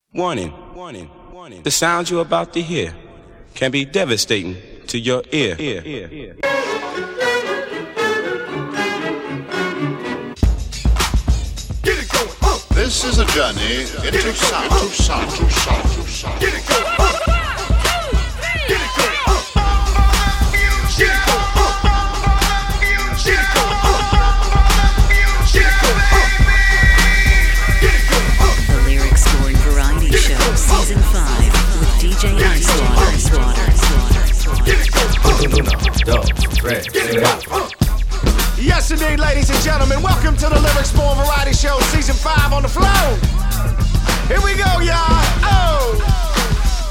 Warning. The sound you're about to hear can be devastating to your ear. This is a journey into sound. Get it going. Get it going. The Lyric Scoring Variety Show, Season 5, with DJ Yes, indeed, ladies and gentlemen. Welcome to the Lyric Scoring Variety Show, Season 5 on the floor. Here we go, y'all. Oh!